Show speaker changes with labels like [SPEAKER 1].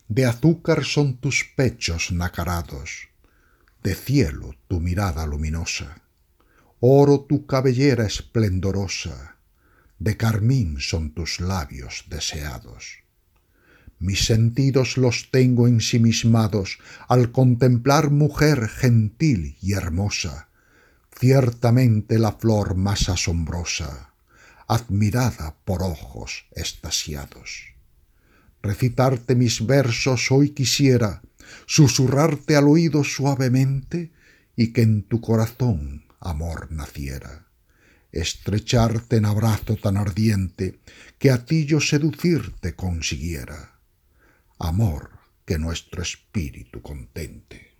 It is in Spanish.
[SPEAKER 1] De azúcar son tus pechos nacarados, de cielo tu mirada luminosa, oro tu cabellera esplendorosa, de carmín son tus labios deseados. Mis sentidos los tengo ensimismados al contemplar mujer gentil y hermosa, ciertamente la flor más asombrosa, admirada por ojos extasiados. Recitarte mis versos hoy quisiera, susurrarte al oído suavemente y que en tu corazón amor naciera. Estrecharte en abrazo tan ardiente que a ti yo seducirte consiguiera. Amor que nuestro espíritu contente.